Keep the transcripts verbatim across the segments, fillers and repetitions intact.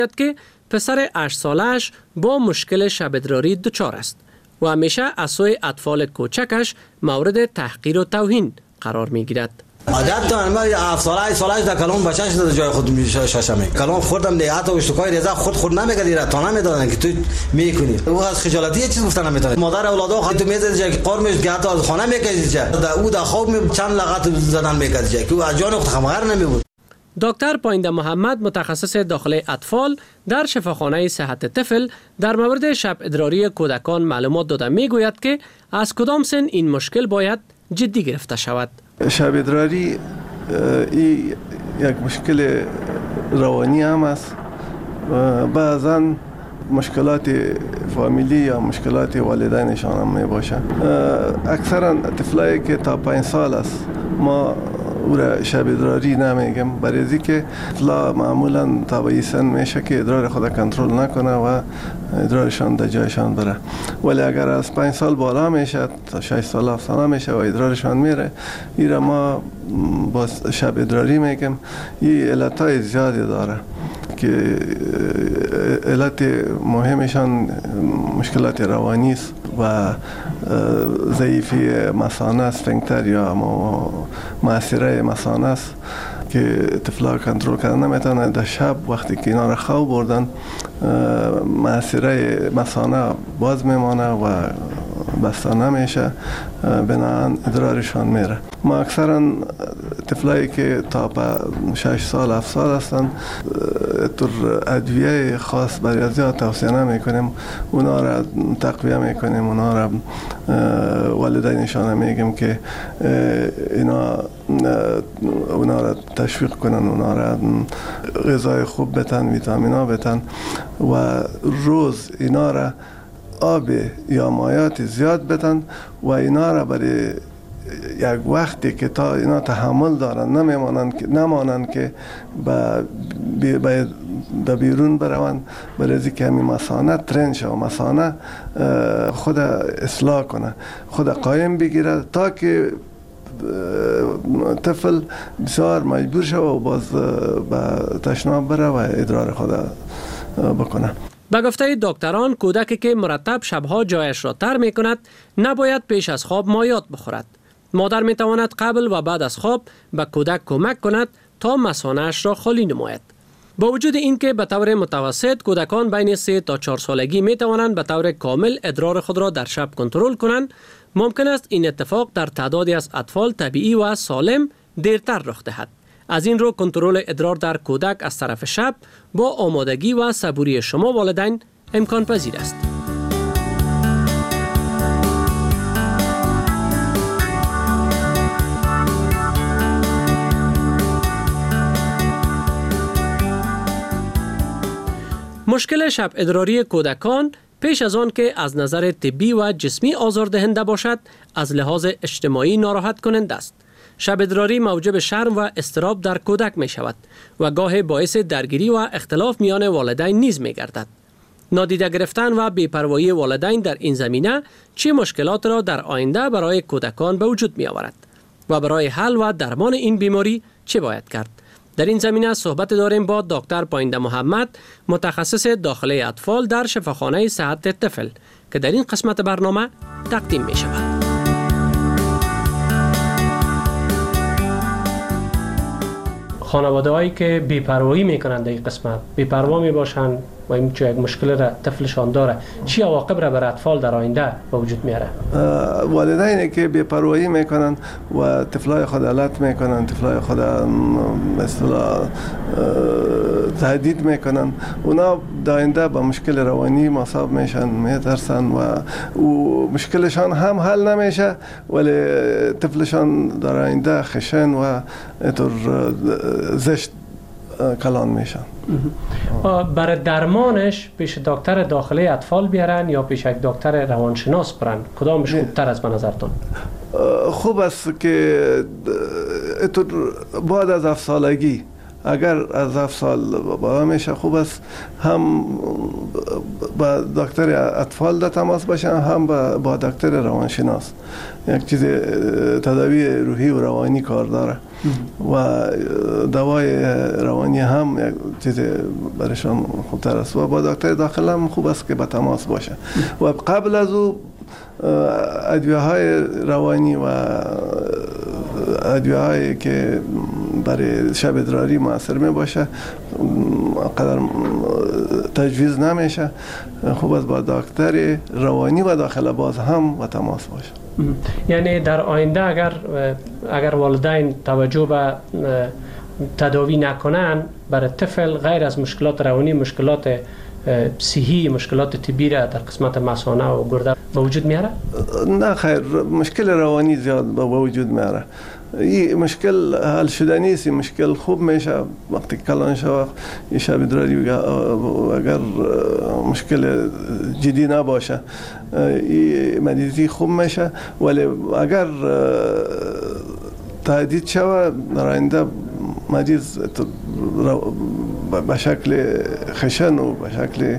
که پسر هشت سالش با مشکل شب ادراری دچار است و همیشه از سوی اطفال کوچکش مورد تحقیر و توهین قرار می گیرد. عادت تو من هفت ساله سالش در کلام بچه‌ش در جای خود میشاشم کلام خوردم دیگه حتی اشتکای رضا خود خود نمیگیره تا نمیدادن که تو میکنی او از خجالتی یه چیز گفتن نمیتونه مادر اولادو خود تو میزد جای قرمش گرد از خانه میکشید جا در او در خواب چند لغت زدن میکرد جا که او از جان خمغر نمیبود. دکتر پاینده محمد متخصص داخل اطفال در شفاخانه صحت طفل در مورد شب ادراری کودکان معلومات داده میگوید که از کدام سن این مشکل باید جدی گرفته شود. شب ادراری این یک مشکل روانی هم است و بعضا مشکلات فامیلی یا مشکلات والدینشان هم می باشه. اکثرا طفلایی که تا پنج سال است ما او را شب ادراری نمیگم برای از اینکه طفلا معمولا تا به این سن میشه که ادرار خود کنترل نکنه و ادرارشان در جایشان بره، ولی اگر از پنج سال بالا میشه تا شش سال هفت سال میشه و ادرارشان میره این را ما با شب ادراری میگم. این علتهای زیادی داره که علت مهمشان مشکلات روانی است و ضعیفی مثانه اسفنکتر یا معصره مثانه است که طفلا کنترل کردن نمیتونه. در شب وقتی که اینا را خواب بردن معصره مثانه باز میمانه و بسته نمیشه، بنابراین ادرارشان میره. ما اکثرا طفلایی که تا شش سال هفت سال هستن طور ادویه خاص برای ازیاد توصیه نمیکنیم، اونا را تقویه میکنیم، اونا را والدینشان میگیم که اینا اونا را تشویق کنن، اونا را غذای خوب بتن، ویتامینا بتن و روز اینا را آب یا مایات زیاد بدن و اینا را برای یک وقتی که تا اینا تحمل دارن نمیمانند که نمانند که با به بیرون بروند، برای از اینکه همین مثانه ترین شه و مثانه خود اصلاح کنه، خود قایم بگیره تا که طفل بسیار مجبور شه و باز به تشناب بره و ادرار خود بکنه. به گفته دکتران کودکی که مرتب شبها جایش را تر می کند نباید پیش از خواب مایات بخورد. مادر می تواند قبل و بعد از خواب به کودک کمک کند تا مثانه‌اش را خالی نماید. با وجود اینکه به طور متوسط کودکان بین سه تا چهار سالگی می توانند به طور کامل ادرار خود را در شب کنترل کنند، ممکن است این اتفاق در تعدادی از اطفال طبیعی و سالم دیرتر رخ دهد. از این رو کنترل ادرار در کودک از طرف شب با آمادگی و صبوری شما والدین امکان پذیر است. مشکل شب ادراری کودکان پیش از آن که از نظر طبی و جسمی آزاردهنده باشد، از لحاظ اجتماعی ناراحت کننده است. شب ادراری موجب شرم و اضطراب در کودک می شود و گاه باعث درگیری و اختلاف میان والدین نیز می گردد. نادیده گرفتن و بی‌پروایی والدین در این زمینه چه مشکلات را در آینده برای کودکان به وجود می آورد و برای حل و درمان این بیماری چه باید کرد؟ در این زمینه صحبت داریم با دکتر پاینده محمد، متخصص داخلی اطفال در شفاخانه صحت طفل که در این قسمت برنامه تقدیم می شود. خانواده هایی که بی‌پروایی میکنند در این قسمت، بی‌پروا می باشند و این چه یک مشکل را طفلشان داره، چی عواقب را بر اطفال در آینده به وجود میاره؟ والدینی که بی‌پروایی میکنن و طفلای خود علت میکنن، طفلای خود مثلا تهدید میکنن، اونا در آینده با مشکل روانی مصاب میشن، میترسن و مشکلشان هم حل نمیشه ولی طفلشان در آینده خشن و اینطور زشت کلان میشن. برای درمانش پیش دکتر داخلی اطفال بیارن یا پیش یک دکتر روانشناس برن؟ کدامش خوبتر است به نظرتون؟ خوب است که بعد از هفت سالگی اگر از هفت سال بالا میشه خوب است هم با دکتر اطفال در تماس باشن هم با, با دکتر روانشناس. یک چیز تداوی روحی و روانی کار داره و دوای روانی هم یک چیز برشان خوبتر است و با دکتر داخل هم خوب است که با تماس باشه و قبل از او ادویه های روانی و ادویه هایی که برای شب ادراری مؤثر می باشه قدر تجویز نمیشه. خوب است با دکتر روانی و داخل باز هم و تماس باشه. یعنی در آینده اگر اگر والدین توجه به تداوی نکنن برای طفل غیر از مشکلات روانی مشکلات صحی مشکلات طبی را در قسمت مثانه و گرده به وجود میاره؟ نه خیر، مشکل روانی زیاد به وجود میاره. این مشکل حل شده نیست. این مشکل خوب میشه وقتی کلان شود. این شب ادراری اگر مشکل جدی نباشه این مریضی خوب میشه، ولی اگر تهدید شود در آینده مریض به شکل خشن و به شکل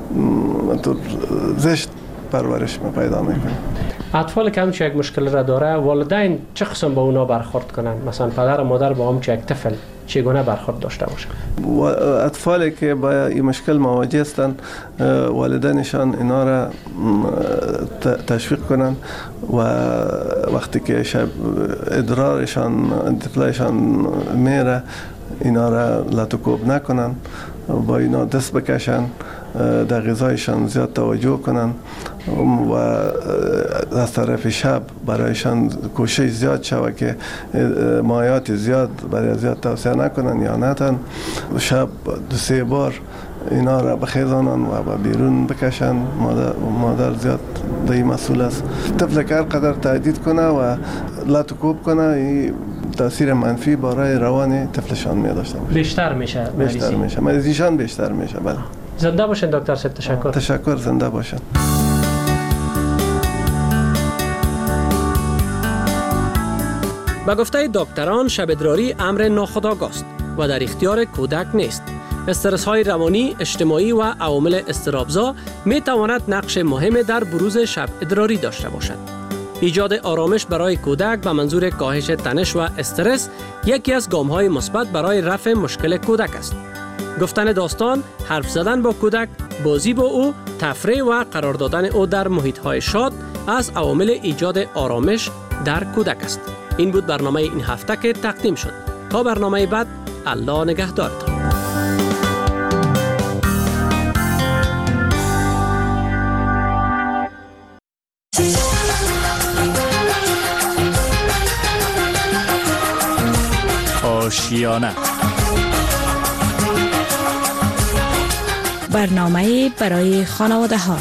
زشت پرورش پیدا میکنه. اطفال که همچه یک مشکل را داره والدین چه قسم با اونا برخورد کنن؟ مثلا پدر و مادر با همچه یک طفل چگونه برخورد داشته باشه؟ اطفالی که با این مشکل مواجه هستند والدینشان اینا را تشویق کنن و وقتی که شب ادرارشان طفلشان میره اینا را لطوکوب نکنن، با اینا دست بکشن، در غذایشان زیاد توجه کنن و از طرف شب برایشان کوشش زیاد شود که مایات زیاد برای زیاد توصیه نکنن یا نتن. شب دو سه بار اینا را بخیزانن و با بیرون بکشن. مادر, مادر زیاد دایی مسئول است. طفل که هر قدر تهدید کنه و لطوکوب کنه این تاثیر منفی برای روان طفلشان می داشته باشه. بیشتر میشه بیشتر میشه مریضیشان بیشتر میشه. بله. زنده باشین دکتر صاحب. تشکر. تشکر. زنده باشین. با گفته دکتران شب ادراری امر ناخودآگاه است و در اختیار کودک نیست. استرس های روانی، اجتماعی و عوامل اضطرابزا می تواند نقش مهم در بروز شب ادراری داشته باشد. ایجاد آرامش برای کودک به منظور کاهش تنش و استرس یکی از گام های مثبت برای رفع مشکل کودک است. گفتن داستان، حرف زدن با کودک، بازی با او، تفریح و قرار دادن او در محیط های شاد از عوامل ایجاد آرامش در کودک است. این بود برنامه این هفته که تقدیم شد. تا برنامه بعد، الله نگهدارتان. آشیانه برنامه برای خانواده ها.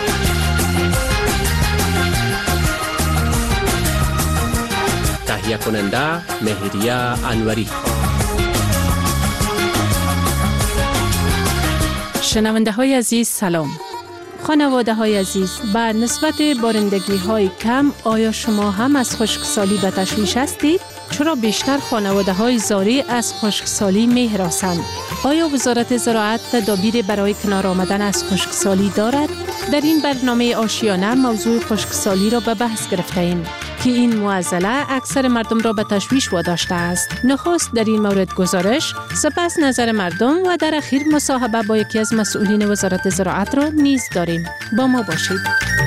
تهیه کننده مهریه انوری. شنونده های عزیز سلام. خانواده های عزیز، به نسبت بارندگی های کم آیا شما هم از خشکسالی به تشویش هستید؟ چرا بیشتر خانواده های زاری از خشکسالی می هراسند؟ آیا وزارت زراعت تدابیر برای کنار آمدن از خشکسالی دارد؟ در این برنامه آشیانه موضوع خشکسالی را به بحث گرفته ایم که این معضله اکثر مردم را به تشویش واداشته است. نخست در این مورد گزارش، سپس نظر مردم و در اخیر مصاحبه با یکی از مسئولین وزارت زراعت را نیز داریم. با ما باشید.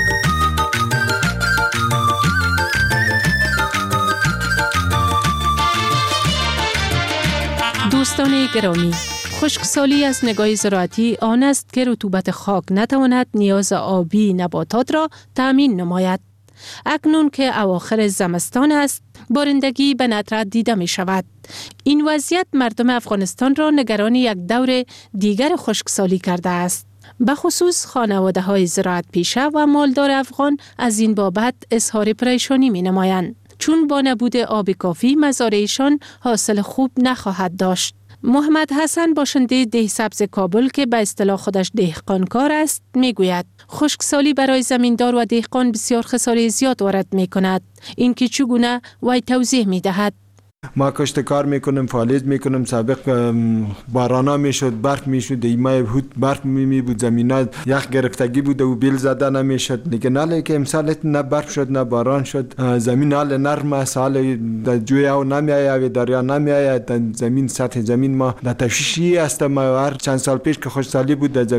دوستان گرامی، خشکسالی از نگاه زراعتی آن است که رطوبت خاک نتواند نیاز آبی نباتات را تأمین نماید. اکنون که اواخر زمستان است، بارندگی به ندرت دیده می شود. این وضعیت مردم افغانستان را نگران یک دور دیگر خشکسالی کرده است. به خصوص خانواده های زراعت پیشه و مالدار افغان از این بابت اظهار پریشانی می نمایند، چون با نبود آب کافی مزارعشان حاصل خوب نخواهد داشت. محمد حسن باشنده ده سبز کابل که به اصطلاح خودش دهقانکار است میگوید خشکسالی برای زمیندار و دهقان بسیار خساره زیاد وارد می کند. این که چگونه وی توضیح می دهد. ما کاشتکار میکنیم، فعالیت میکنیم. سابق بارانا میشد، برف میشد، ایمای بود برف می بود، زمینا یخ گرفتگی بود و بیل زده نمیشد. لیکن حالا که امسال نه برف شد نه باران شد، زمین حال نرم است، حال جوی او نمیآید، دریا نمیآید، زمین سطح زمین ما در تشویشی است. ما هر چند سال پیش که خوشسالی بود در